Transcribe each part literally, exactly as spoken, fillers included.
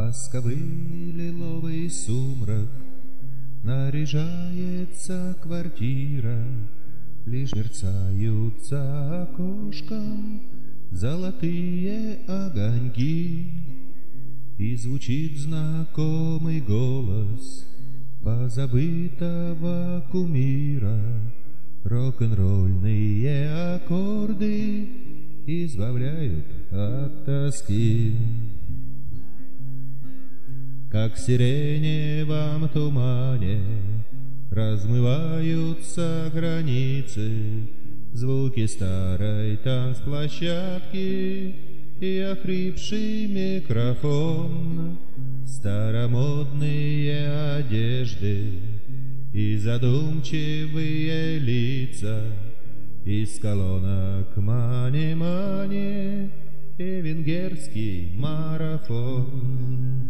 Ласковый лиловый сумрак, наряжается квартира, лишь мерцают за окошком золотые огоньки, и звучит знакомый голос позабытого кумира. Рок-н-ролльные аккорды избавляют от тоски. Как в сиреневом тумане размываются границы, звуки старой танцплощадки и охрипший микрофон, старомодные одежды и задумчивые лица, из колонок мани-мани и венгерский марафон.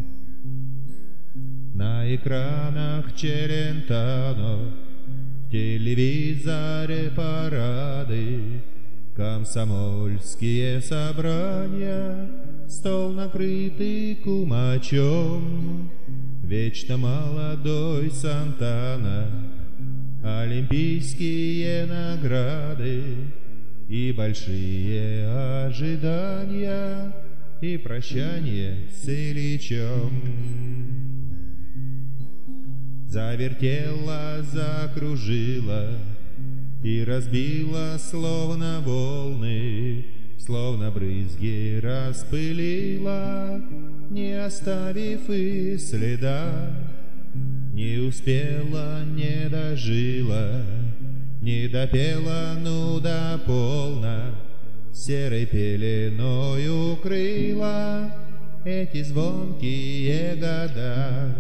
На экранах Челентано, в телевизоре парады, комсомольские собрания, стол накрытый кумачом. Вечно молодой Сантана, олимпийские награды и большие ожидания, и прощание с Ильичом. Завертела, закружила и разбила, словно волны, словно брызги распылила, не оставив и следа. Не успела, не дожила, не допела, ну да полно, серой пеленой укрыла эти звонкие года.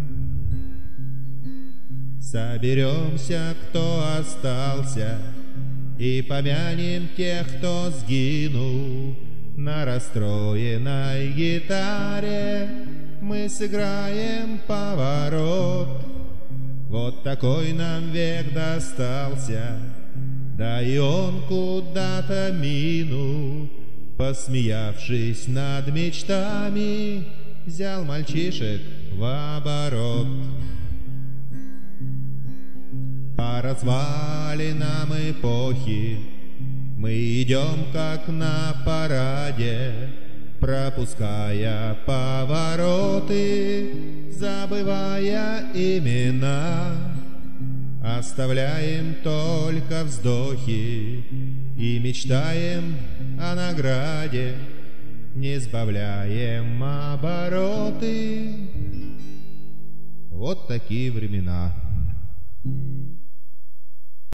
Соберемся, кто остался, и помянем тех, кто сгинул. На расстроенной гитаре мы сыграем поворот. Вот такой нам век достался, да и он куда-то минул. Посмеявшись над мечтами, взял мальчишек в оборот. По развалинам эпохи мы идем, как на параде, пропуская повороты, забывая имена. Оставляем только вздохи и мечтаем о награде, не сбавляем обороты. Вот такие времена.